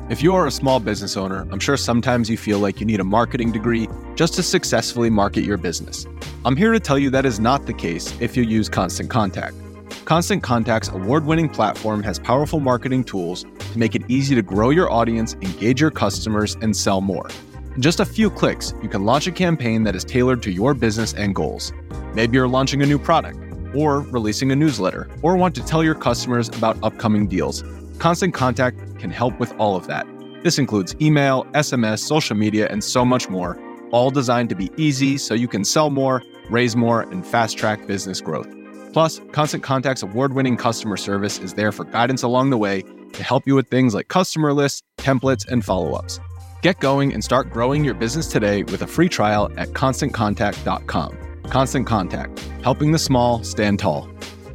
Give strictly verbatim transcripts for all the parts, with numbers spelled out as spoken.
If you are a small business owner, I'm sure sometimes you feel like you need a marketing degree just to successfully market your business. I'm here to tell you that is not the case if you use Constant Contact. Constant Contact's award-winning platform has powerful marketing tools to make it easy to grow your audience, engage your customers, and sell more. In just a few clicks, you can launch a campaign that is tailored to your business and goals. Maybe you're launching a new product, or releasing a newsletter, or want to tell your customers about upcoming deals. Constant Contact can help with all of that. This includes email, S M S, social media, and so much more, all designed to be easy so you can sell more, raise more, and fast-track business growth. Plus, Constant Contact's award-winning customer service is there for guidance along the way to help you with things like customer lists, templates, and follow-ups. Get going and start growing your business today with a free trial at constant contact dot com. Constant Contact, helping the small stand tall.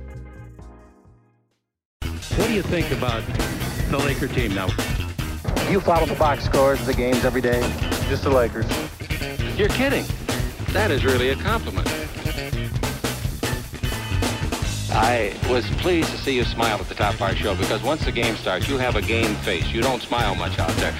What do you think about the Laker team now? You follow the box scores of the games every day? Just the Lakers. You're kidding. That is really a compliment. I was pleased to see you smile at the top of our show because once the game starts, you have a game face. You don't smile much out there.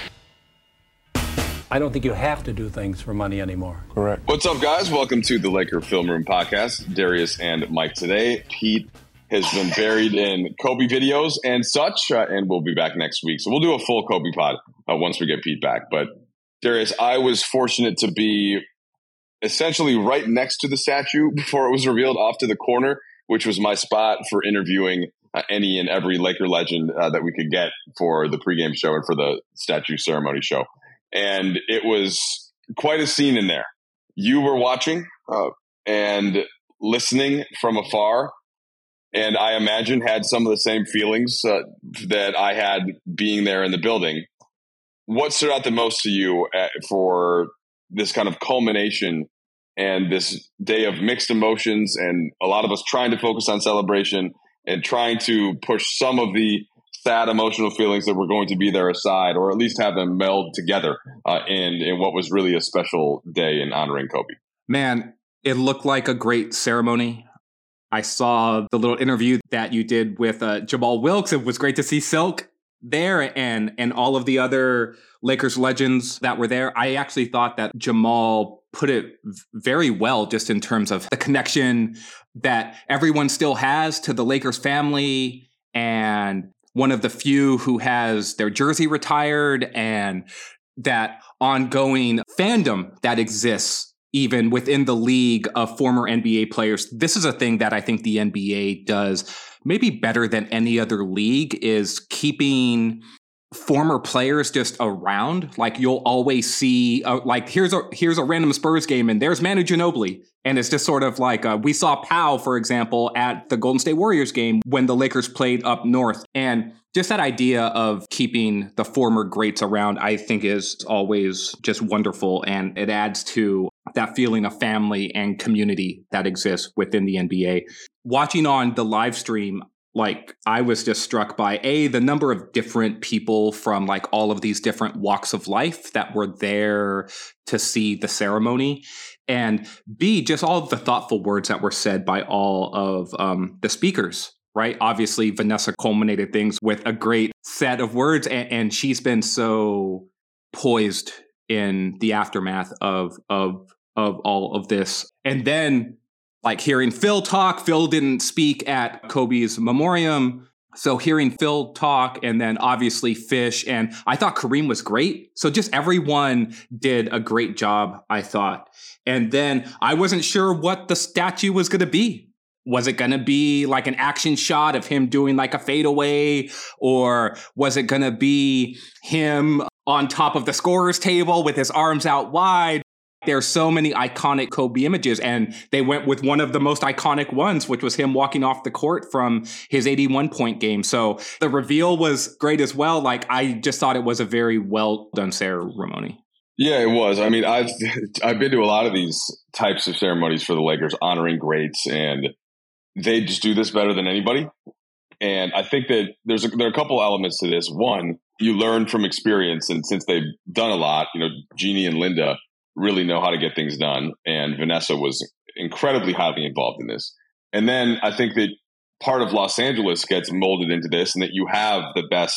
I don't think you have to do things for money anymore. Correct. What's up, guys? Welcome to the Laker Film Room Podcast. Darius and Mike today. Pete has been buried in Kobe videos and such, uh, and we'll be back next week. So we'll do a full Kobe pod uh, once we get Pete back. But Darius, I was fortunate to be essentially right next to the statue before it was revealed, off to the corner, which was my spot for interviewing uh, any and every Laker legend uh, that we could get for the pregame show and for the statue ceremony show. And it was quite a scene in there. You were watching uh, and listening from afar, and I imagine had some of the same feelings uh, that I had being there in the building. What stood out the most to you at, for this kind of culmination and this day of mixed emotions, and a lot of us trying to focus on celebration and trying to push some of the sad emotional feelings that were going to be there aside, or at least have them meld together uh, in, in what was really a special day in honoring Kobe? Man, it looked like a great ceremony. I saw the little interview that you did with uh, Jamal Wilkes. It was great to see Silk there and and all of the other Lakers legends that were there. I actually thought that Jamal put it very well, just in terms of the connection that everyone still has to the Lakers family, and one of the few who has their jersey retired, and that ongoing fandom that exists even within the league of former N B A players. This is a thing that I think the N B A does maybe better than any other league, is keeping former players just around. Like, you'll always see, uh, like, here's a here's a random Spurs game, and there's Manu Ginobili. And it's just sort of like, uh, we saw Powell, for example, at the Golden State Warriors game when the Lakers played up north. And just that idea of keeping the former greats around, I think, is always just wonderful. And it adds to that feeling of family and community that exists within the N B A. Watching on the live stream, like, I was just struck by, A, the number of different people from like all of these different walks of life that were there to see the ceremony. And B, just all of the thoughtful words that were said by all of um, the speakers, right? Obviously, Vanessa culminated things with a great set of words, and, and she's been so poised in the aftermath of, of, of all of this. And then, like, hearing Phil talk, Phil didn't speak at Kobe's memoriam. So hearing Phil talk, and then obviously Fish, and I thought Kareem was great. So just everyone did a great job, I thought. And then I wasn't sure what the statue was going to be. Was it going to be like an action shot of him doing like a fadeaway? Or was it going to be him on top of the scorer's table with his arms out wide? There's so many iconic Kobe images, and they went with one of the most iconic ones, which was him walking off the court from his eighty-one point game. So the reveal was great as well. Like, I just thought it was a very well done ceremony. Yeah, it was. I mean, I've I've been to a lot of these types of ceremonies for the Lakers, honoring greats, and they just do this better than anybody. And I think that there's a, there are a couple elements to this. One, you learn from experience, and since they've done a lot, you know, Jeannie and Linda really know how to get things done. And Vanessa was incredibly highly involved in this. And then I think that part of Los Angeles gets molded into this, and that you have the best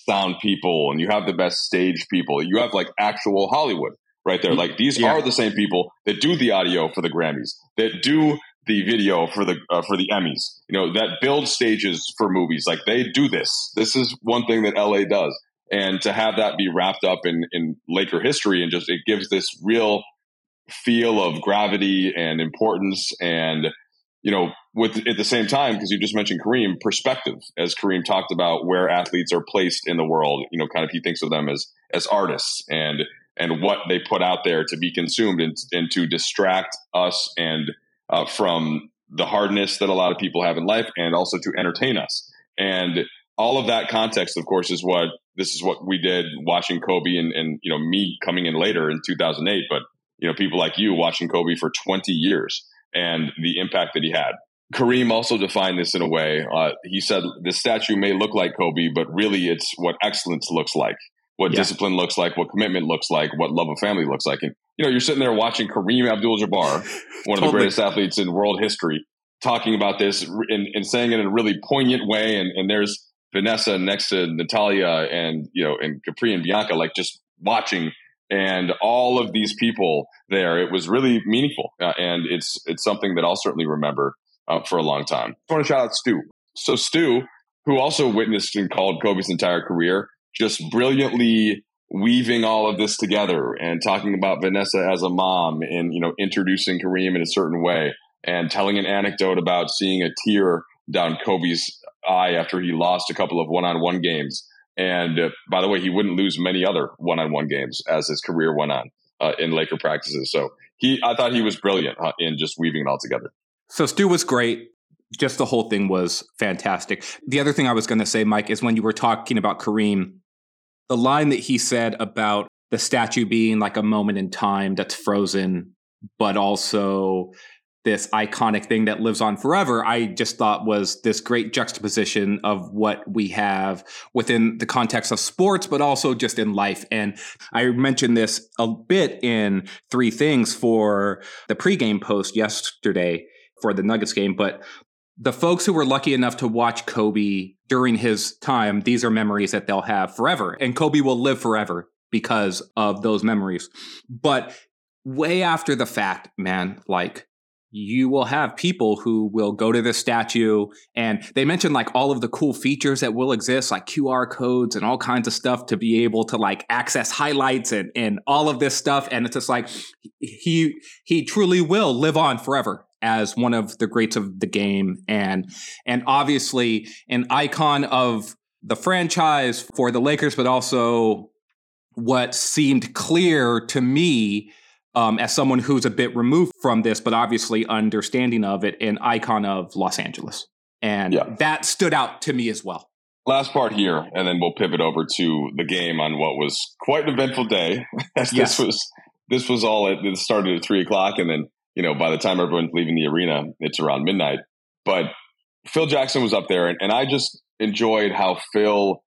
sound people and you have the best stage people. You have like actual Hollywood right there. Like these yeah. are the same people that do the audio for the Grammys, that do the video for the uh, for the Emmys, you know, that build stages for movies. Like they do this. This is one thing that L A does. And to have that be wrapped up in, in Laker history and just it gives this real feel of gravity and importance and, you know, with at the same time, because you just mentioned Kareem, perspective, as Kareem talked about where athletes are placed in the world, you know, kind of he thinks of them as as artists and and what they put out there to be consumed and, and to distract us and uh, from the hardness that a lot of people have in life and also to entertain us. And all of that context, of course, is what this is what we did watching Kobe and, and you know, me coming in later in two thousand eight. But, you know, people like you watching Kobe for twenty years and the impact that he had. Kareem also defined this in a way. Uh, he said the statue may look like Kobe, but really it's what excellence looks like, what yeah. discipline looks like, what commitment looks like, what love of family looks like. And, you know, you're sitting there watching Kareem Abdul-Jabbar, one totally. of the greatest athletes in world history, talking about this and, and saying it in a really poignant way. And, and there's Vanessa next to Natalia and, you know, and Capri and Bianca, like just watching and all of these people there. It was really meaningful. Uh, and it's, it's something that I'll certainly remember uh, for a long time. I want to shout out Stu. So Stu, who also witnessed and called Kobe's entire career, just brilliantly weaving all of this together and talking about Vanessa as a mom and, you know, introducing Kareem in a certain way and telling an anecdote about seeing a tear down Kobe's eye after he lost a couple of one-on-one games. And uh, by the way, he wouldn't lose many other one-on-one games as his career went on uh, in Laker practices. So he, I thought he was brilliant uh, in just weaving it all together. So Stu was great. Just the whole thing was fantastic. The other thing I was going to say, Mike, is when you were talking about Kareem, the line that he said about the statue being like a moment in time that's frozen, but also this iconic thing that lives on forever, I just thought was this great juxtaposition of what we have within the context of sports, but also just in life. And I mentioned this a bit in Three Things for the pregame post yesterday for the Nuggets game, but the folks who were lucky enough to watch Kobe during his time, these are memories that they'll have forever. And Kobe will live forever because of those memories. But way after the fact, man, like, you will have people who will go to this statue and they mentioned like all of the cool features that will exist, like Q R codes and all kinds of stuff to be able to like access highlights and, and all of this stuff. And it's just like, he, he truly will live on forever as one of the greats of the game. And, and obviously an icon of the franchise for the Lakers, but also what seemed clear to me Um, as someone who's a bit removed from this, but obviously understanding of it, an icon of Los Angeles. And yeah. that stood out to me as well. Last part here, and then we'll pivot over to the game on what was quite an eventful day. As yes. This was this was all at, it started at three o'clock, and then, you know, by the time everyone's leaving the arena, it's around midnight. But Phil Jackson was up there, and, and I just enjoyed how Phil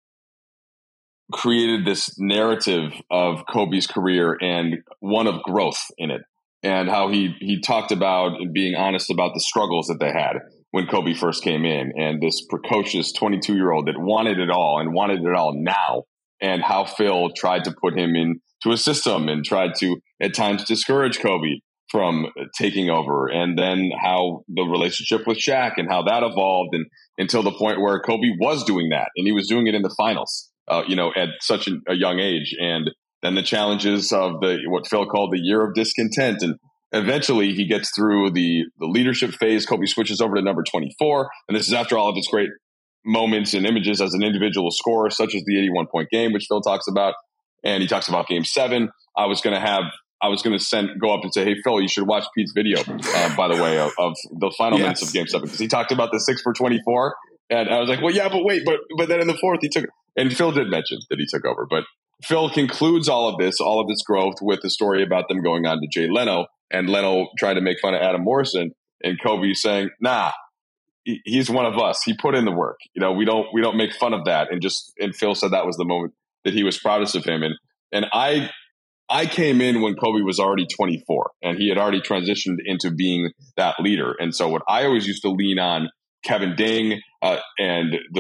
created this narrative of Kobe's career and one of growth in it, and how he he talked about being honest about the struggles that they had when Kobe first came in, and this precocious twenty-two year old that wanted it all and wanted it all now, and how Phil tried to put him into a system and tried to at times discourage Kobe from taking over, and then how the relationship with Shaq and how that evolved, and until the point where Kobe was doing that, and he was doing it in the finals. Uh, you know, at such a, a young age. And then the challenges of the what Phil called the year of discontent. And eventually he gets through the, the leadership phase. Kobe switches over to number twenty-four. And this is after all of his great moments and images as an individual scorer, such as the eighty-one point game, which Phil talks about. And he talks about game seven. I was going to have, I was going to send, go up and say, hey, Phil, you should watch Pete's video, uh, by the way, of, of the final yes. minutes of game seven. Because he talked about the six for twenty-four. And I was like, well, yeah, but wait, but, but then in the fourth, he took, and Phil did mention that he took over, but Phil concludes all of this, all of this growth with the story about them going on to Jay Leno, and Leno trying to make fun of Adam Morrison, and Kobe saying, nah, he, he's one of us. He put in the work. You know, we don't, we don't make fun of that. And just, and Phil said that was the moment that he was proudest of him. And, and I, I came in when Kobe was already twenty-four, and he had already transitioned into being that leader. And so what I always used to lean on Kevin Ding uh, and the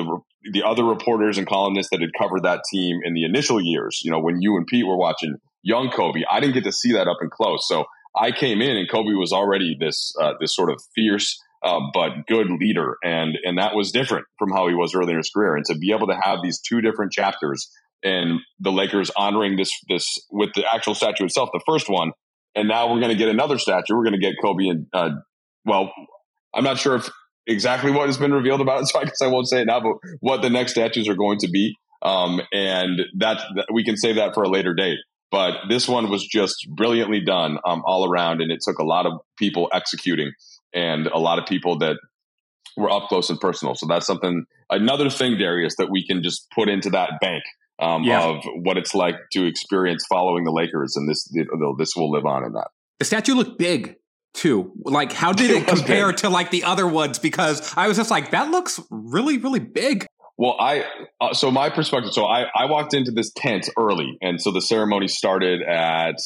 the other reporters and columnists that had covered that team in the initial years, you know, when you and Pete were watching young Kobe, I didn't get to see that up and close. So I came in and Kobe was already this uh, this sort of fierce uh, but good leader, and and that was different from how he was early in his career. And to be able to have these two different chapters, and the Lakers honoring this this with the actual statue itself, the first one, and now we're going to get another statue. We're going to get Kobe and uh, well, I'm not sure if exactly what has been revealed about it, so I guess I won't say it now, but what the next statues are going to be. Um, and that, that we can save that for a later date. But this one was just brilliantly done um, all around. And it took a lot of people executing and a lot of people that were up close and personal. So that's something, another thing, Darius, that we can just put into that bank um, yeah. of what it's like to experience following the Lakers. And this, this will live on in that. The statue looked big. Too. Like, how did it, it compare big. to like the other ones? Because I was just like, that looks really, really big. Well, I, uh, so my perspective, so I, I walked into this tent early. And so the ceremony started at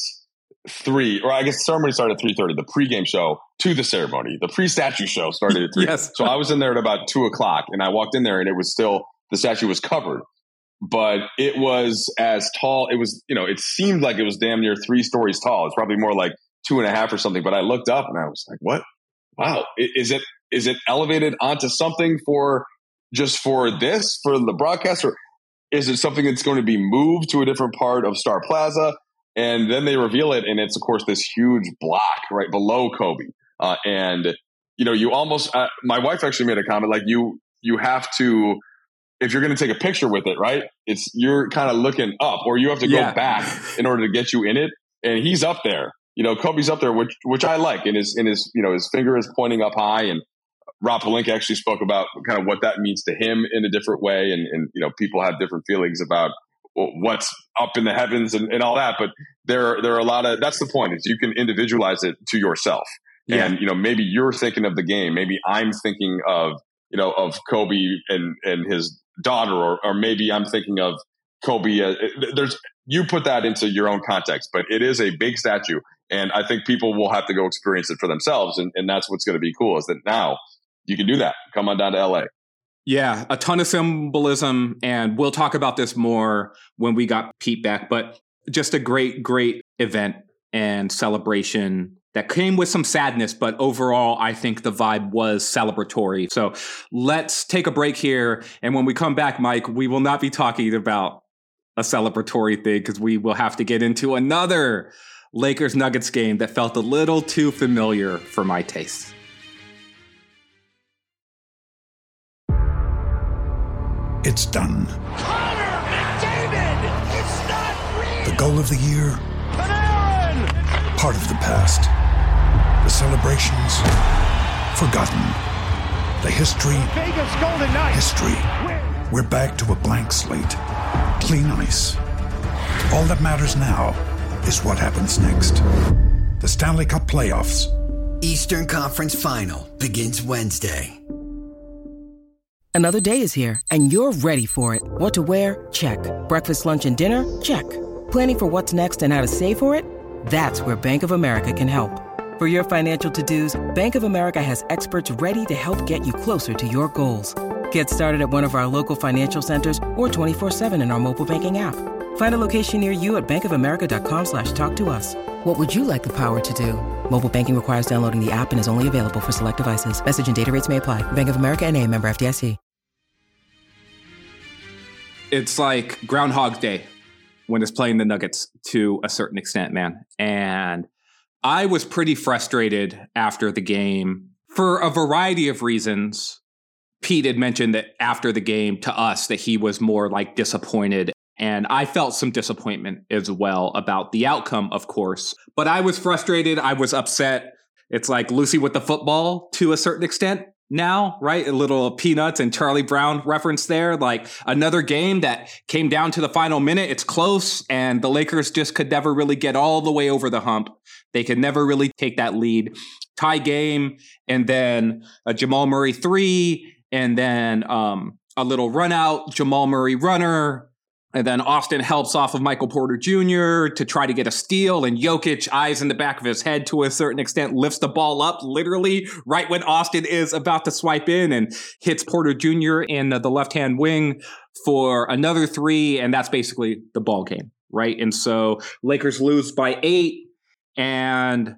three, or I guess the ceremony started at three thirty, the pregame show to the ceremony. The pre-statue show started at three. Yes. So I was in there at about two o'clock and I walked in there and it was still, the statue was covered, but it was as tall. It was, you know, it seemed like it was damn near three stories tall. It's probably more like two and a half or something. But I looked up and I was like, what? Wow. Is it, is it elevated onto something for just for this, for the broadcast, or is it something that's going to be moved to a different part of Star Plaza? And then they reveal it. And it's of course this huge block right below Kobe. Uh, and you know, you almost, uh, my wife actually made a comment, like you, you have to, if you're going to take a picture with it, right? It's, you're kind of looking up, or you have to go yeah. back in order to get you in it. And he's up there. You know, Kobe's up there, which which I like, and his in his you know his finger is pointing up high. And Rob Pelinka actually spoke about kind of what that means to him in a different way, and and you know people have different feelings about what's up in the heavens and, and all that. But there there are a lot of, that's the point, is you can individualize it to yourself, yeah. and you know maybe you're thinking of the game, maybe I'm thinking of you know of Kobe and and his daughter, or or maybe I'm thinking of Kobe. Uh, there's you put that into your own context, but it is a big statue. And I think people will have to go experience it for themselves. And, and that's what's going to be cool, is that now you can do that. Come on down to L A. Yeah, a ton of symbolism. And we'll talk about this more when we got Pete back. But just a great, great event and celebration that came with some sadness. But overall, I think the vibe was celebratory. So let's take a break here. And when we come back, Mike, we will not be talking about a celebratory thing, because we will have to get into another Lakers Nuggets game that felt a little too familiar for my taste. It's done. Connor McDavid! It's not real! The goal of the year? Panarin! Part of the past. The celebrations? Forgotten. The history? Vegas Golden Knights! History. We're back to a blank slate. Clean ice. All that matters now is what happens next. The Stanley Cup playoffs. Eastern Conference Final begins Wednesday. Another day is here, and you're ready for it. What to wear? Check. Breakfast, lunch, and dinner? Check. Planning for what's next and how to save for it? That's where Bank of America can help. For your financial to-dos, Bank of America has experts ready to help get you closer to your goals. Get started at one of our local financial centers or twenty-four seven in our mobile banking app. Find a location near you at bankofamerica.com slash talk to us. What would you like the power to do? Mobile banking requires downloading the app and is only available for select devices. Message and data rates may apply. Bank of America N A, member F D I C. It's like Groundhog Day when it's playing the Nuggets to a certain extent, man. And I was pretty frustrated after the game for a variety of reasons. Pete had mentioned that after the game to us that he was more like disappointed. And I felt some disappointment as well about the outcome, of course. But I was frustrated. I was upset. It's like Lucy with the football to a certain extent now, right? A little Peanuts and Charlie Brown reference there. Like another game that came down to the final minute. It's close. And the Lakers just could never really get all the way over the hump. They could never really take that lead. Tie game. And then a Jamal Murray three. And then um, a little run out, Jamal Murray runner. And then Austin helps off of Michael Porter Junior to try to get a steal, and Jokic, eyes in the back of his head to a certain extent, lifts the ball up literally right when Austin is about to swipe in and hits Porter Junior in the, the left-hand wing for another three, and that's basically the ball game, right? And so Lakers lose by eight, and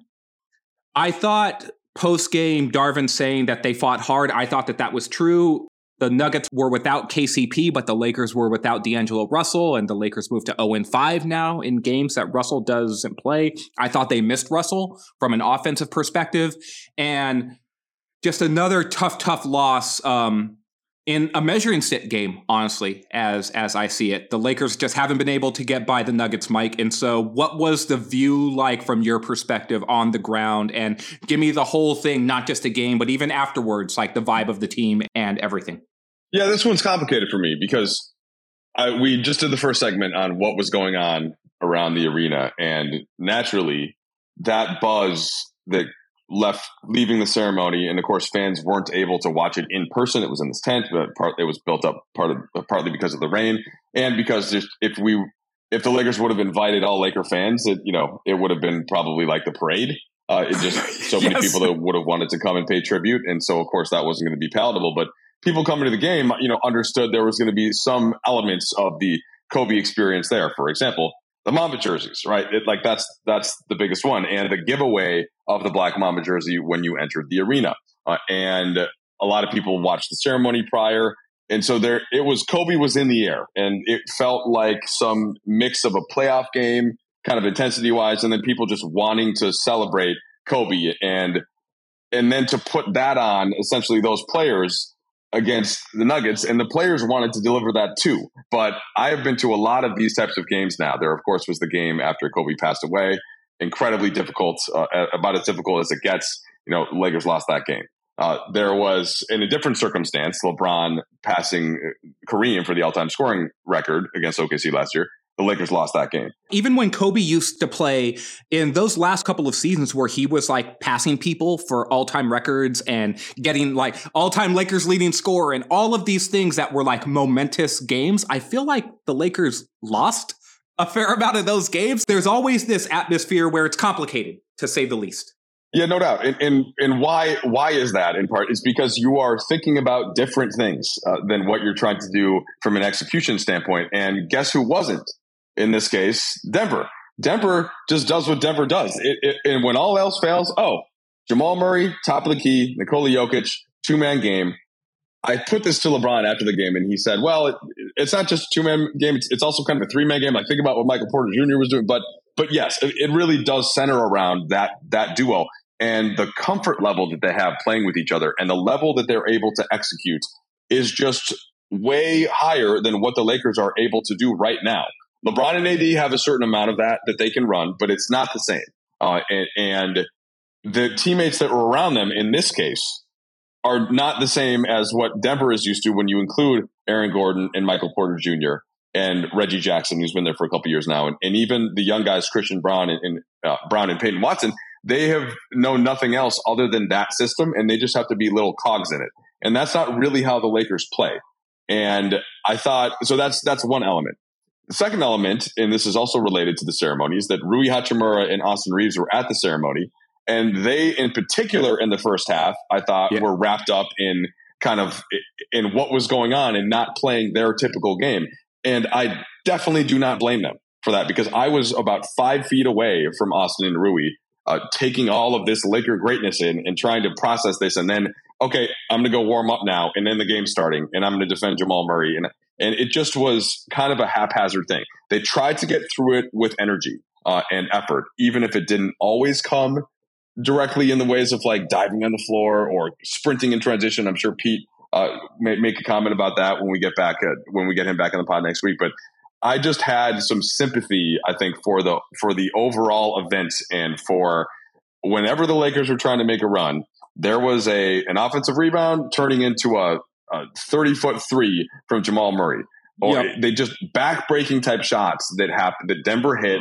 I thought post-game Darvin saying that they fought hard, I thought that that was true. The Nuggets were without K C P, but the Lakers were without D'Angelo Russell, and the Lakers moved to oh and five now in games that Russell doesn't play. I thought they missed Russell from an offensive perspective, and just another tough, tough loss um, in a measuring stick game, honestly, as as I see it. The Lakers just haven't been able to get by the Nuggets, Mike, and so what was the view like from your perspective on the ground? And give me the whole thing, not just a game, but even afterwards, like the vibe of the team and everything. Yeah, this one's complicated for me because I, we just did the first segment on what was going on around the arena. And naturally, that buzz that left leaving the ceremony, and of course, fans weren't able to watch it in person. It was in this tent, but part, it was built up part of, partly because of the rain and because just, if we if the Lakers would have invited all Laker fans, it, you know, it would have been probably like the parade. Uh, it just so many yes. people that would have wanted to come and pay tribute. And so, of course, that wasn't going to be palatable. But people coming to the game, you know, understood there was going to be some elements of the Kobe experience there. For example, the Mamba jerseys, right? It, like that's that's the biggest one, and the giveaway of the black Mamba jersey when you entered the arena. Uh, and a lot of people watched the ceremony prior, and so there it was. Kobe was in the air, and it felt like some mix of a playoff game, kind of intensity wise, and then people just wanting to celebrate Kobe, and and then to put that on essentially those players against the Nuggets, and the players wanted to deliver that too. But I have been to a lot of these types of games now. There, of course, was the game after Kobe passed away. Incredibly difficult, uh, about as difficult as it gets. You know, Lakers lost that game. Uh, there was, in a different circumstance, LeBron passing Kareem for the all-time scoring record against O K C last year. The Lakers lost that game. Even when Kobe used to play in those last couple of seasons where he was like passing people for all-time records and getting like all-time Lakers leading score and all of these things that were like momentous games, I feel like the Lakers lost a fair amount of those games. There's always this atmosphere where it's complicated, to say the least. Yeah, no doubt. And and, and why why is that in part? It's because you are thinking about different things uh, than what you're trying to do from an execution standpoint. And guess who wasn't? In this case, Denver. Denver just does what Denver does. It, it, and when all else fails, oh, Jamal Murray, top of the key, Nikola Jokic, two-man game. I put this to LeBron after the game, and he said, well, it, it's not just a two-man game. It's, it's also kind of a three-man game. Like, think about what Michael Porter Junior was doing. But but yes, it, it really does center around that that duo and the comfort level that they have playing with each other, and the level that they're able to execute is just way higher than what the Lakers are able to do right now. LeBron and A D have a certain amount of that that they can run, but it's not the same. Uh, and, and the teammates that were around them in this case are not the same as what Denver is used to when you include Aaron Gordon and Michael Porter Junior and Reggie Jackson, who's been there for a couple years now. And, and even the young guys, Christian Braun and, and uh, Brown and Peyton Watson, they have known nothing else other than that system, and they just have to be little cogs in it. And that's not really how the Lakers play. And I thought, so that's that's one element. The second element, and this is also related to the ceremony, is that Rui Hachimura and Austin Reeves were at the ceremony. And they, in particular, in the first half, I thought yeah. were wrapped up in kind of in what was going on and not playing their typical game. And I definitely do not blame them for that, because I was about five feet away from Austin and Rui, uh, taking all of this Laker greatness in and trying to process this. And then, okay, I'm going to go warm up now. And then the game's starting, and I'm going to defend Jamal Murray. And And it just was kind of a haphazard thing. They tried to get through it with energy uh, and effort, even if it didn't always come directly in the ways of like diving on the floor or sprinting in transition. I'm sure Pete uh, may make a comment about that when we get back at, when we get him back on the pod next week. But I just had some sympathy, I think, for the for the overall event, and for whenever the Lakers were trying to make a run, there was a an offensive rebound turning into a a thirty foot three from Jamal Murray. Or yep. they just back-breaking type shots that happened that Denver hit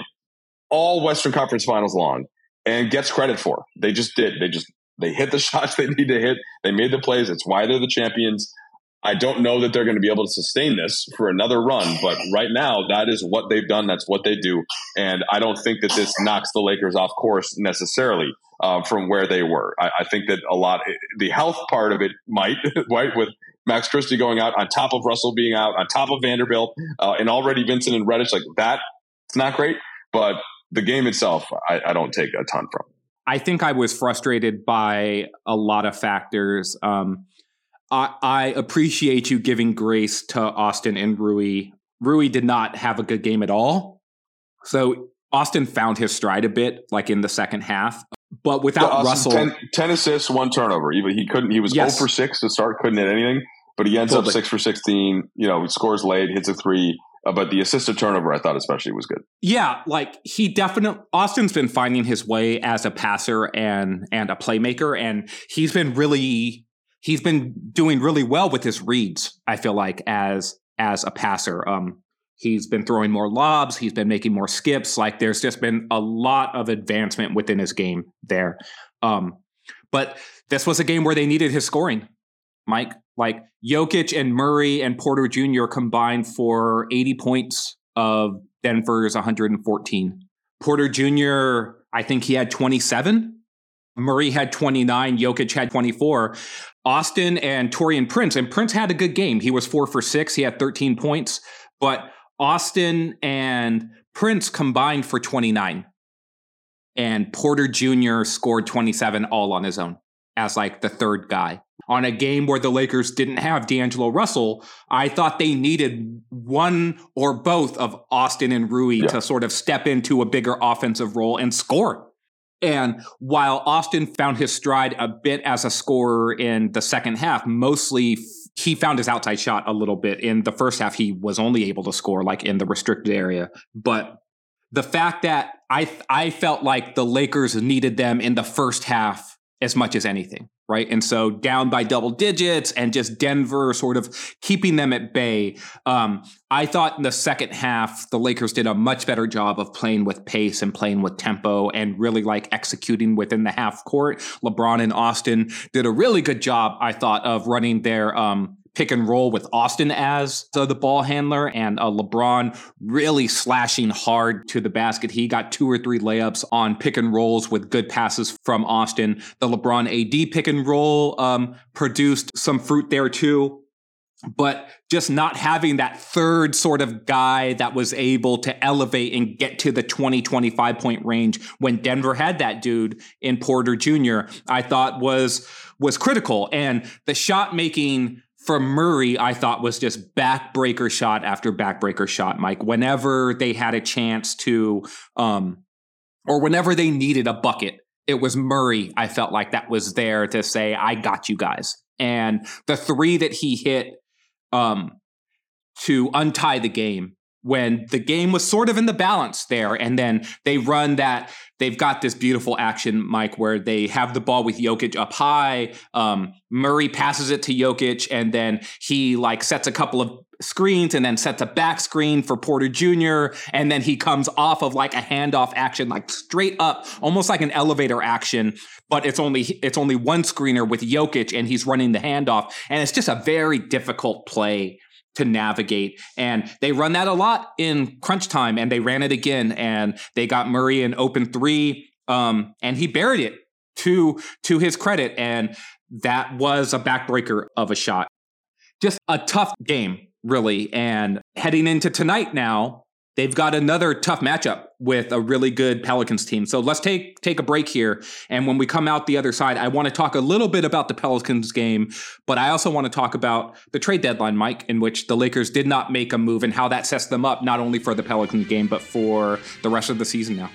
all Western Conference Finals long and gets credit for. They just did. They just they hit the shots they need to hit. They made the plays. It's why they're the champions. I don't know that they're going to be able to sustain this for another run, but right now that is what they've done. That's what they do. And I don't think that this knocks the Lakers off course necessarily uh, from where they were. I, I think that a lot, the health part of it might, right, with Max Christie going out on top of Russell being out, on top of Vanderbilt, uh, and already Vincent and Reddish, like that, it's not great. But the game itself, I, I don't take a ton from. I think I was frustrated by a lot of factors. Um, I, I appreciate you giving grace to Austin and Rui. Rui did not have a good game at all. So Austin found his stride a bit, like in the second half. But without so Russell, ten, ten assists, one turnover. Even he couldn't. He was yes. zero for six to start. Couldn't hit anything. But he ends totally. up six for sixteen. You know, scores late, hits a three. Uh, but the assisted turnover, I thought especially was good. Yeah, like he definitely Austin's been finding his way as a passer and and a playmaker, and he's been really he's been doing really well with his reads. I feel like as as a passer. Um, He's been throwing more lobs. He's been making more skips. Like there's just been a lot of advancement within his game there. Um, but this was a game where they needed his scoring, Mike. Like Jokic and Murray and Porter Junior combined for eighty points of Denver's one hundred fourteen. Porter Junior, I think he had twenty-seven. Murray had twenty-nine. Jokic had twenty-four. Austin and Taurean Prince. And Prince had a good game. He was four for six. He had thirteen points. But Austin and Prince combined for twenty-nine. And Porter Junior scored twenty-seven all on his own as like the third guy. On a game where the Lakers didn't have D'Angelo Russell, I thought they needed one or both of Austin and Rui yeah. to sort of step into a bigger offensive role and score. And while Austin found his stride a bit as a scorer in the second half, mostly he found his outside shot a little bit. In the first half, he was only able to score like in the restricted area. But the fact that I I felt like the Lakers needed them in the first half as much as anything, right? And so down by double digits and just Denver sort of keeping them at bay. Um, I thought in the second half, the Lakers did a much better job of playing with pace and playing with tempo and really like executing within the half court. LeBron and Austin did a really good job, I thought, of running their um, pick and roll with Austin as the, the ball handler and uh, LeBron really slashing hard to the basket. He got two or three layups on pick and rolls with good passes from Austin. The LeBron A D pick and roll um, produced some fruit there too. But just not having that third sort of guy that was able to elevate and get to the twenty, twenty-five point range when Denver had that dude in Porter Junior, I thought was was critical. And the shot making from Murray, I thought was just backbreaker shot after backbreaker shot, Mike. Whenever they had a chance to, um, or whenever they needed a bucket, it was Murray. I felt like that was there to say, I got you guys. And the three that he hit um, to untie the game when the game was sort of in the balance there. And then they run that, they've got this beautiful action, Mike, where they have the ball with Jokic up high. Um, Murray passes it to Jokic, and then he like sets a couple of screens and then sets a back screen for Porter Junior. And then he comes off of like a handoff action, like straight up, almost like an elevator action, but it's only, it's only one screener with Jokic and he's running the handoff. And it's just a very difficult play to navigate. And they run that a lot in crunch time, and they ran it again, and they got Murray an open three, um, and he buried it to, to his credit. And that was a backbreaker of a shot. Just a tough game, really. And heading into tonight now, they've got another tough matchup with a really good Pelicans team. So let's take take a break here. And when we come out the other side, I want to talk a little bit about the Pelicans game, but I also want to talk about the trade deadline, Mike, in which the Lakers did not make a move and how that sets them up not only for the Pelicans game, but for the rest of the season now.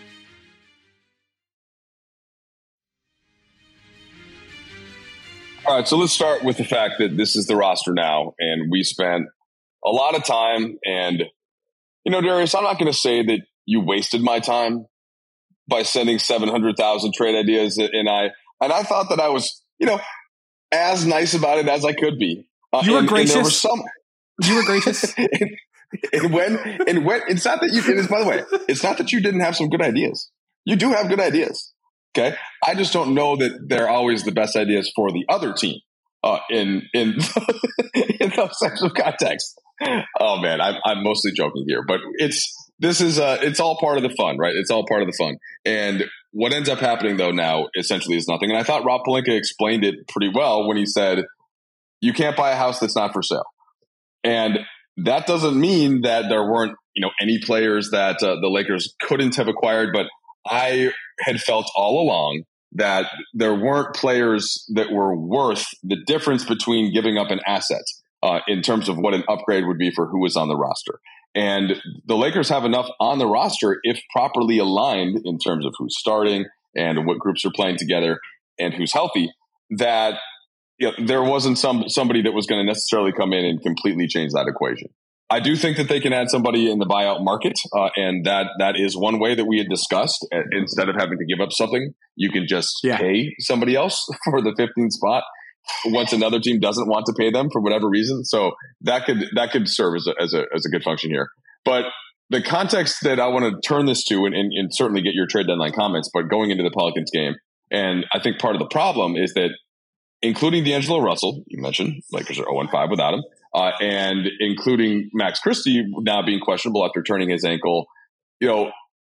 All right, so let's start with the fact that this is the roster now, and we spent a lot of time and You know, Darius, I'm not going to say that you wasted my time by sending seven hundred thousand trade ideas. And I and I thought that I was, you know, as nice about it as I could be. Uh, you were and, gracious. And there were some, you were gracious. and, and when, and when, it's not that you, it is, by the way, it's not that you didn't have some good ideas. You do have good ideas. Okay. I just don't know that they're always the best ideas for the other team. uh, in in in those types of contexts. Oh man, I'm I'm mostly joking here, but it's this is uh it's all part of the fun, right? It's all part of the fun. And what ends up happening though now essentially is nothing. And I thought Rob Pelinka explained it pretty well when he said, "You can't buy a house that's not for sale," and that doesn't mean that there weren't, you know, any players that uh, the Lakers couldn't have acquired, but I had felt all along that there weren't players that were worth the difference between giving up an asset uh, in terms of what an upgrade would be for who was on the roster. And the Lakers have enough on the roster, if properly aligned in terms of who's starting and what groups are playing together and who's healthy, that you know, there wasn't some somebody that was going to necessarily come in and completely change that equation. I do think that they can add somebody in the buyout market, uh, and that that is one way that we had discussed. Uh, instead of having to give up something, you can just yeah. pay somebody else for the fifteenth spot once another team doesn't want to pay them for whatever reason. So that could that could serve as a as a, as a good function here. But the context that I want to turn this to, and, and, and certainly get your trade deadline comments, but going into the Pelicans game, and I think part of the problem is that, including D'Angelo Russell, you mentioned Lakers are oh and five without him, uh, and including Max Christie now being questionable after turning his ankle, you know,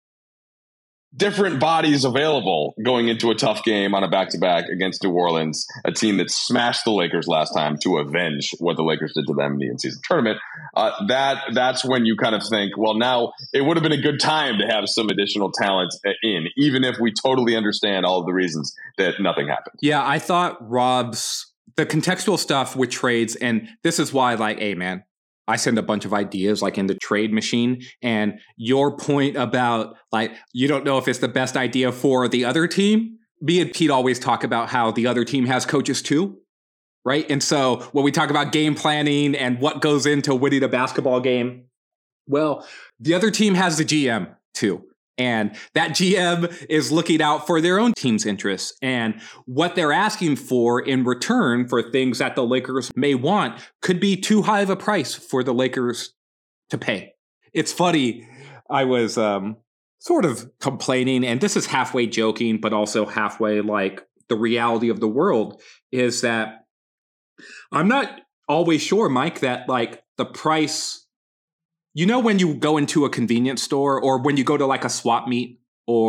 different bodies available going into a tough game on a back-to-back against New Orleans, a team that smashed the Lakers last time to avenge what the Lakers did to them in the in-season tournament. Uh, that that's when you kind of think, well, now it would have been a good time to have some additional talent in, even if we totally understand all of the reasons that nothing happened. Yeah, I thought Rob's the contextual stuff with trades, and this is why, like, hey, man, I send a bunch of ideas like in the trade machine, and your point about like, you don't know if it's the best idea for the other team. Me and Pete always talk about how the other team has coaches too, right? And so when we talk about game planning and what goes into winning a basketball game, well, the other team has the G M too. And that G M is looking out for their own team's interests, and what they're asking for in return for things that the Lakers may want could be too high of a price for the Lakers to pay. It's funny. I was um, sort of complaining, and this is halfway joking, but also halfway like the reality of the world is that I'm not always sure, Mike, that like the price. You know, when you go into a convenience store or when you go to like a swap meet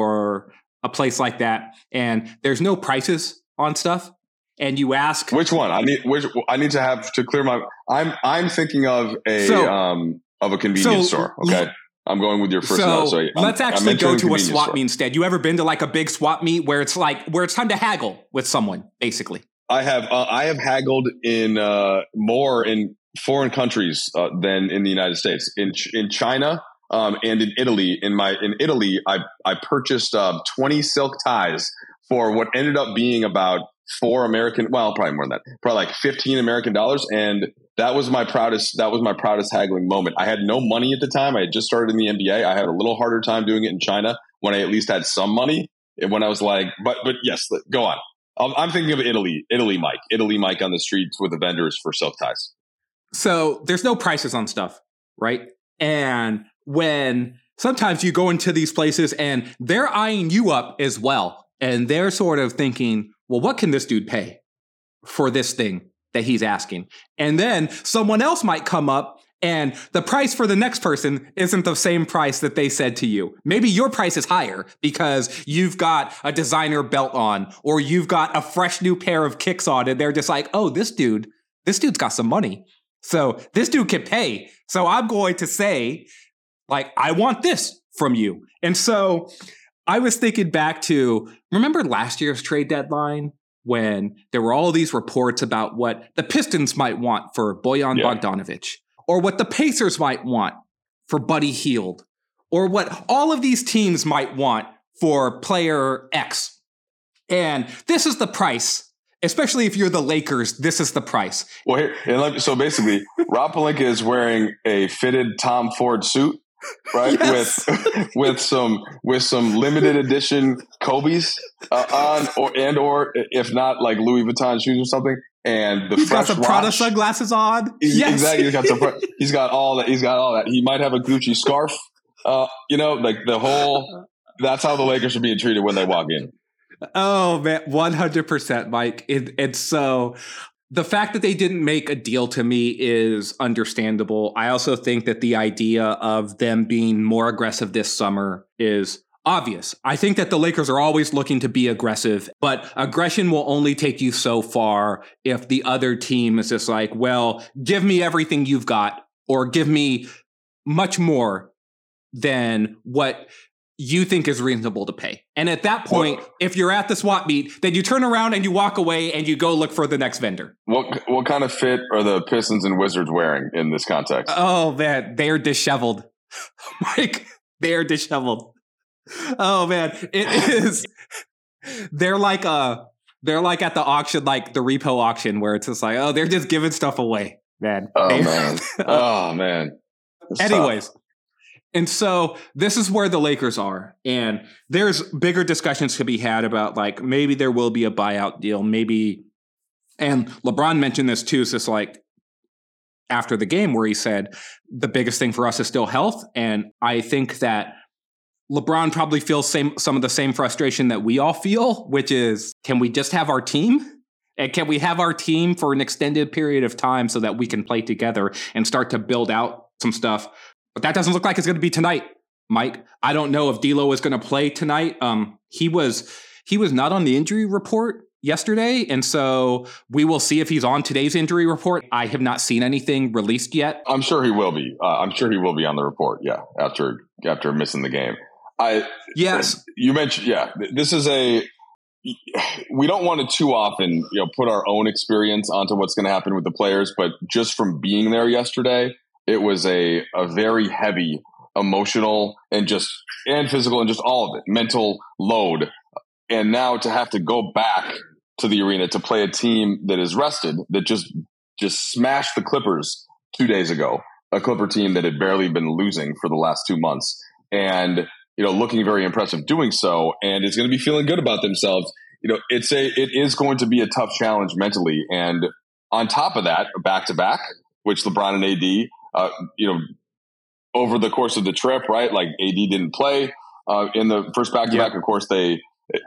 or a place like that and there's no prices on stuff and you ask which one I need, which I need to have to clear my, I'm, I'm thinking of a, so, um, of a convenience so, store. Okay. I'm going with your first. So, so let's actually go to a swap store. meet instead. You ever been to like a big swap meet where it's like, where it's time to haggle with someone basically? I have, uh, I have haggled in, uh, more in, foreign countries uh, than in the United States. In in China um, and in Italy, in my in Italy, I I purchased uh, twenty silk ties for what ended up being about four American, well, probably more than that, probably like fifteen American dollars, and that was my proudest. That was my proudest haggling moment. I had no money at the time. I had just started in the N B A. I had a little harder time doing it in China when I at least had some money. And when I was like, but but yes, go on. I'm thinking of Italy, Italy, Mike, Italy, Mike on the streets with the vendors for silk ties. So there's no prices on stuff, right? And when sometimes you go into these places and they're eyeing you up as well. And they're sort of thinking, well, what can this dude pay for this thing that he's asking? And then someone else might come up and the price for the next person isn't the same price that they said to you. Maybe your price is higher because you've got a designer belt on or you've got a fresh new pair of kicks on and they're just like, oh, this dude, this dude's got some money. So this dude can pay. So I'm going to say, like, I want this from you. And so I was thinking back to, remember last year's trade deadline when there were all these reports about what the Pistons might want for Bojan yeah. Bogdanovic, or what the Pacers might want for Buddy Hield, or what all of these teams might want for player X. And this is the price. Especially if you're the Lakers, this is the price. Well, here, and so basically, Rob Pelinka is wearing a fitted Tom Ford suit, right? Yes. With with some with some limited edition Kobe's uh, on, or and or if not like Louis Vuitton shoes or something. And the he's fresh got some watch. Prada sunglasses on. Yes. Exactly. He's got some. He's got all that. He's got all that. He might have a Gucci scarf. Uh, you know, like the whole. That's how the Lakers are being treated when they walk in. Oh man, one hundred percent, Mike. It, it's so the fact that they didn't make a deal to me is understandable. I also think that the idea of them being more aggressive this summer is obvious. I think that the Lakers are always looking to be aggressive, but aggression will only take you so far if the other team is just like, well, give me everything you've got, or give me much more than what you think is reasonable to pay. And at that point, what, if you're at the swap meet, then you turn around and you walk away and you go look for the next vendor. What what kind of fit are the Pistons and Wizards wearing in this context? Oh, man, they're disheveled. Mike, they're disheveled. Oh, man, it is. They're like uh they're like at the auction, like the repo auction, where it's just like, oh, they're just giving stuff away, man. Oh, they, man. Oh, man. It's anyways. Tough. And so this is where the Lakers are. And there's bigger discussions to be had about, like, maybe there will be a buyout deal. Maybe. And LeBron mentioned this too. It's just like after the game where he said the biggest thing for us is still health. And I think that LeBron probably feels same some of the same frustration that we all feel, which is, can we just have our team? And can we have our team for an extended period of time so that we can play together and start to build out some stuff? But that doesn't look like it's going to be tonight, Mike. I don't know if D'Lo is going to play tonight. Um, he was he was not on the injury report yesterday, and so we will see if he's on today's injury report. I have not seen anything released yet. I'm sure he will be. Uh, I'm sure he will be on the report. Yeah, after after missing the game. I yes, you mentioned. Yeah, this is a. We don't want to too often, you know, put our own experience onto what's going to happen with the players, but just from being there yesterday, it was a, a very heavy emotional and just and physical and just all of it, mental load. And now to have to go back to the arena to play a team that is rested, that just just smashed the Clippers two days ago, a Clipper team that had barely been losing for the last two months. And, you know, looking very impressive doing so, and is going to be feeling good about themselves. You know, it's a it is going to be a tough challenge mentally. And on top of that, back to back, which LeBron and A D, uh, you know, over the course of the trip, right? Like A D didn't play uh, in the first back to back. Of course, they.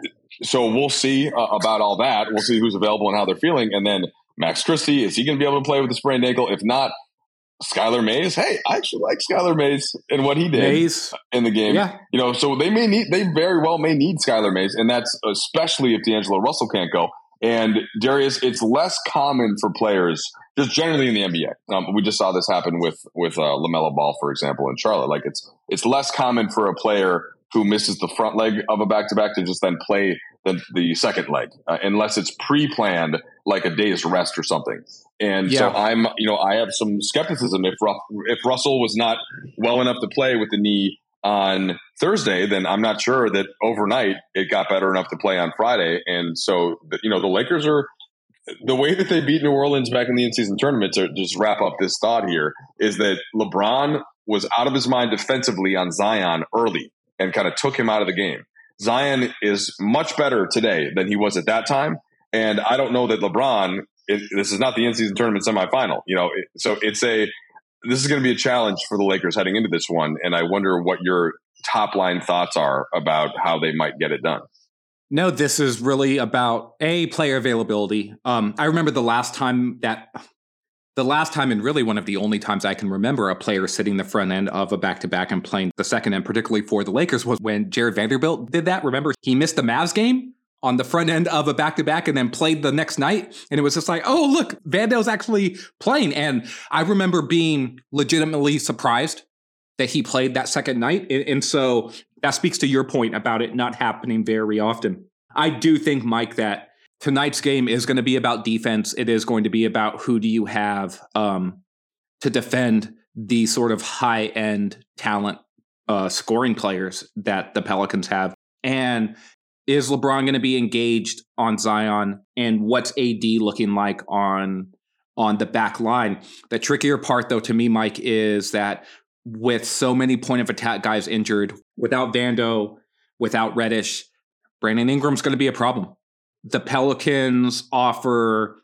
So we'll see uh, about all that. We'll see who's available and how they're feeling. And then Max Christie, is he going to be able to play with a sprained ankle? If not, Skylar Mays. Hey, I actually like Skylar Mays and what he did Mays. in the game. Yeah. You know, so they may need, they very well may need Skylar Mays, and that's especially if D'Angelo Russell can't go. And Darius, it's less common for players, just generally in the N B A. Um, we just saw this happen with with uh, LaMelo Ball, for example, in Charlotte. Like it's it's less common for a player who misses the front leg of a back-to-back to just then play the, the second leg, uh, unless it's pre-planned, like a day's rest or something. And yeah. so I'm, you know, I have some skepticism if if Russell was not well enough to play with the knee on Thursday, then I'm not sure that overnight it got better enough to play on Friday. And so, you know, the Lakers are the way that they beat New Orleans back in the in-season tournament. To just wrap up this thought here is that LeBron was out of his mind defensively on Zion early and kind of took him out of the game. Zion is much better today than he was at that time. And I don't know that LeBron, it, this is not the in-season tournament semifinal, you know, it, so it's a, this is going to be a challenge for the Lakers heading into this one. And I wonder what your top line thoughts are about how they might get it done. No, this is really about a player availability. Um, I remember the last time that the last time and really one of the only times I can remember a player sitting the front end of a back-to-back and playing the second end, particularly for the Lakers, was when Jared Vanderbilt did that. Remember, he missed the Mavs game on the front end of a back-to-back and then played the next night. And it was just like, oh, look, Vandel's actually playing. And I remember being legitimately surprised that he played that second night. And so that speaks to your point about it not happening very often. I do think, Mike, that tonight's game is going to be about defense. It is going to be about who do you have um, to defend the sort of high-end talent uh, scoring players that the Pelicans have. And is LeBron going to be engaged on Zion? And what's A D looking like on, on the back line? The trickier part, though, to me, Mike, is that with so many point-of-attack guys injured, without Vando, without Reddish, Brandon Ingram's going to be a problem. The Pelicans offer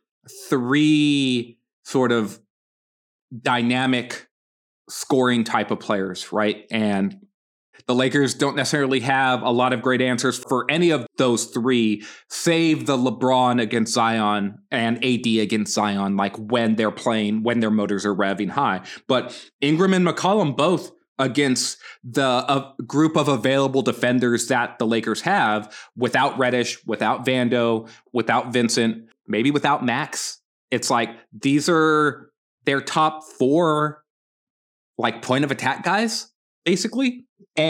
three sort of dynamic scoring type of players, right? And the Lakers don't necessarily have a lot of great answers for any of those three, save the LeBron against Zion and A D against Zion, like when they're playing, when their motors are revving high. But Ingram and McCollum both against the uh, group of available defenders that the Lakers have, without Reddish, without Vando, without Vincent, maybe without Max. It's like, these are their top four, like, point of attack guys, basically.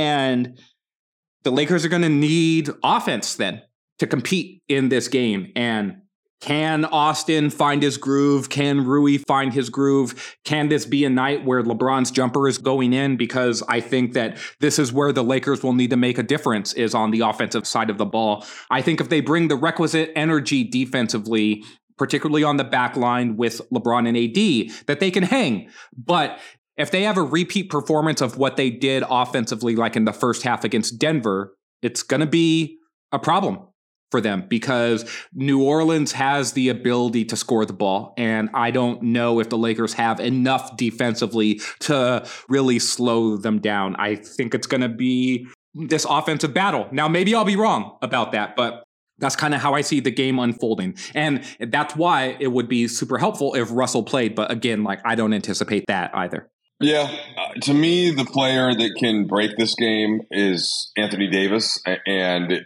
And the Lakers are going to need offense then to compete in this game. And can Austin find his groove? Can Rui find his groove? Can this be a night where LeBron's jumper is going in? Because I think that this is where the Lakers will need to make a difference, is on the offensive side of the ball. I think if they bring the requisite energy defensively, particularly on the back line with LeBron and A D, that they can hang. But if they have a repeat performance of what they did offensively, like in the first half against Denver, it's going to be a problem for them, because New Orleans has the ability to score the ball. And I don't know if the Lakers have enough defensively to really slow them down. I think it's going to be this offensive battle. Now, maybe I'll be wrong about that, but that's kind of how I see the game unfolding. And that's why it would be super helpful if Russell played. But again, like, I don't anticipate that either. Yeah, uh, to me, the player that can break this game is Anthony Davis. And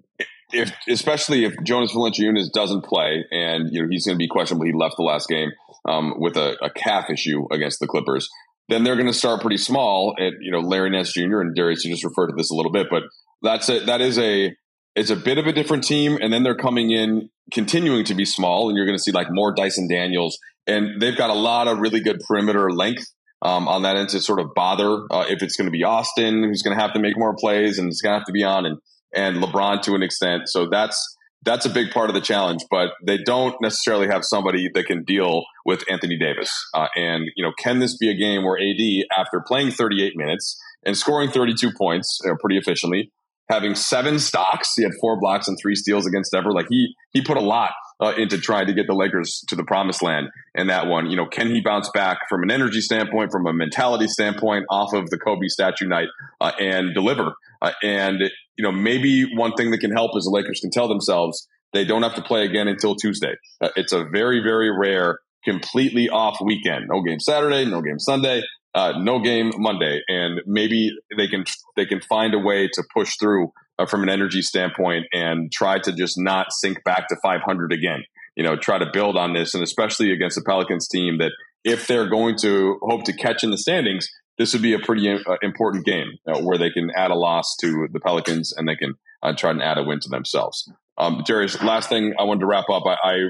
if, especially if Jonas Valanciunas doesn't play, and you know he's going to be questionable, he left the last game um, with a, a calf issue against the Clippers, then they're going to start pretty small. And you know, Larry Nance Junior and Darius, you just referred to this a little bit, but that's a, that is a it's a bit of a different team. And then they're coming in continuing to be small, and you're going to see like more Dyson Daniels, and they've got a lot of really good perimeter length um, on that end to sort of bother uh, if it's going to be Austin who's going to have to make more plays, and it's going to have to be on and. and LeBron to an extent. So that's that's a big part of the challenge, but they don't necessarily have somebody that can deal with Anthony Davis. Uh, and, you know, can this be a game where A D, after playing thirty-eight minutes and scoring thirty-two points you know, pretty efficiently, having seven stocks, he had four blocks and three steals against Denver, like he he put a lot uh, into trying to get the Lakers to the promised land in that one. You know, can he bounce back from an energy standpoint, from a mentality standpoint, off of the Kobe statue night uh, and deliver? Uh, and you know, maybe one thing that can help is the Lakers can tell themselves they don't have to play again until Tuesday. Uh, it's a very, very rare, completely off weekend. No game Saturday, no game Sunday, uh, no game Monday. And maybe they can they can find a way to push through uh, from an energy standpoint and try to just not sink back to five hundred again. You know, try to build on this, and especially against the Pelicans team that if they're going to hope to catch in the standings, this would be a pretty uh, important game uh, where they can add a loss to the Pelicans and they can uh, try and add a win to themselves. Um, Darius, last thing I wanted to wrap up. I, I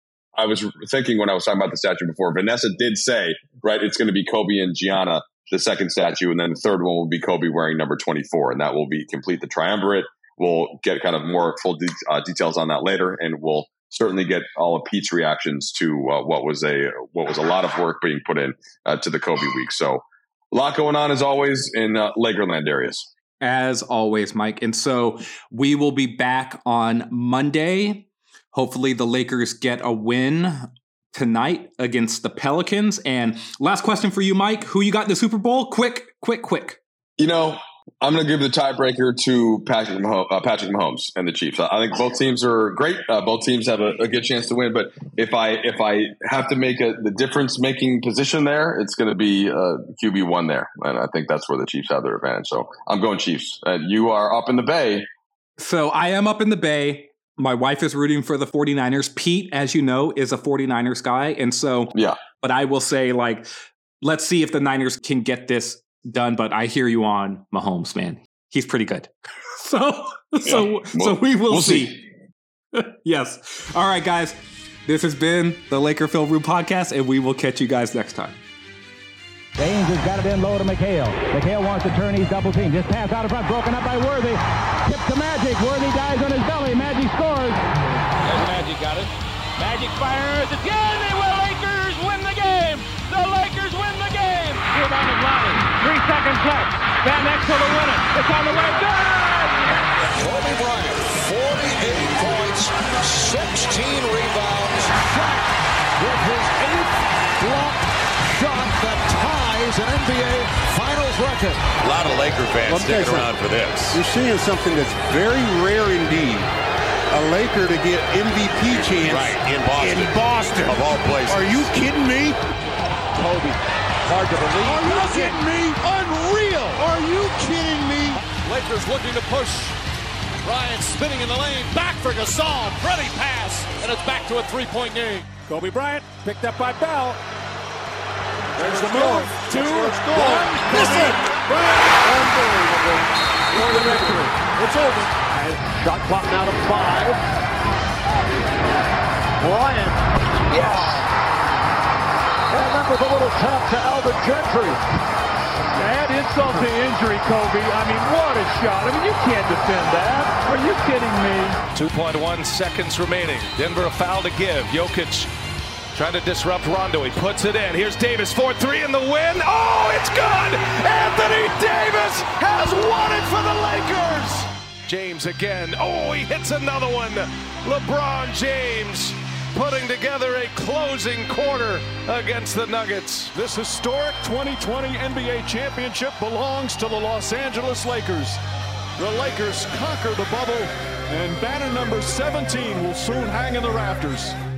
I was thinking when I was talking about the statue before, Vanessa did say, right, it's going to be Kobe and Gianna, the second statue, and then the third one will be Kobe wearing number twenty-four, and that will be complete the triumvirate. We'll get kind of more full de- uh, details on that later, and we'll certainly get all of Pete's reactions to uh, what was a what was a lot of work being put in uh, to the Kobe week. So a lot going on, as always, in uh, Lakerland, Darius. As always, Mike. And so we will be back on Monday. Hopefully the Lakers get a win tonight against the Pelicans. And last question for you, Mike. Who you got in the Super Bowl? Quick, quick, quick. You know, I'm going to give the tiebreaker to Patrick Mahomes, uh, Patrick Mahomes and the Chiefs. I think both teams are great. Uh, both teams have a, a good chance to win. But if I if I have to make a, the difference-making position there, it's going to be uh, Q B one there. And I think that's where the Chiefs have their advantage. So I'm going Chiefs. And you are up in the Bay. So I am up in the Bay. My wife is rooting for the 49ers. Pete, as you know, is a 49ers guy. And so, yeah. But I will say, like, let's see if the Niners can get this done, but I hear you on Mahomes, man. He's pretty good. so so yeah, so well, we will we'll see. see. Yes. All right, guys. This has been the Laker Film Room Podcast, and we will catch you guys next time. James has got it in low to McHale. McHale wants to turn. He's double team. Just pass out in front. Broken up by Worthy. Tip to Magic. Worthy dies on his belly. Magic scores. There's Magic got it. Magic fires again. They will. Lakers win the game. The Lakers win the game. Rebound is Lonnie. Three seconds left. Van Exel to win it. It's on the way. Good. Kobe Bryant, forty-eight points, sixteen rebounds. Shot with his eighth block shot that ties ties an N B A Finals record. A lot of Laker fans sticking around for this. You're seeing something that's very rare indeed. A Laker to get M V P chance right, in Boston. In Boston. Of all places. Are you kidding me? Kobe, hard to believe. Are you kidding me? Unreal. Are you kidding me? Lakers looking to push. Bryant spinning in the lane. Back for Gasol. Pretty pass. And it's back to a three-point game. Kobe Bryant picked up by Bell. There's the move. Two, one. Miss it. Unbelievable. For the victory. It's over. Shot clock now to five. Bryant. Yes. And that was a little tap to Alvin Gentry. Add insult to injury, Kobe. I mean, what a shot. I mean, you can't defend that. Are you kidding me? two point one seconds remaining. Denver a foul to give. Jokic trying to disrupt Rondo. He puts it in. Here's Davis, four three in the win. Oh, it's good! Anthony Davis has won it for the Lakers! James again. Oh, he hits another one. LeBron James putting together a closing quarter against the Nuggets. This historic twenty twenty N B A championship belongs to the Los Angeles Lakers. The Lakers conquer the bubble, and banner number seventeen will soon hang in the rafters.